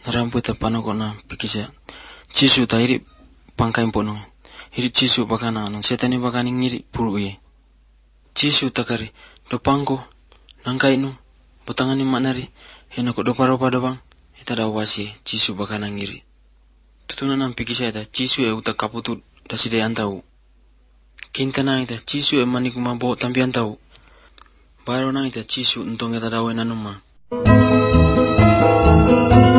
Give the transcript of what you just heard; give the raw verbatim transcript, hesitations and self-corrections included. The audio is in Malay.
narampu ita panoko na pikisa cisu ta iri pangkai pono iri cisu bakana non setani bakani ngiri puru ye cisu takari do pangko nangkai nu botangani manari heno ko do paropa do bang ita da wasi cisu bakana ngiri tutuna nam pikisa ita cisu e uta kaputu daside antau kintana ita cisu e manikuma bo tampi antau baro na ita cisu ntong ita dawe nanuma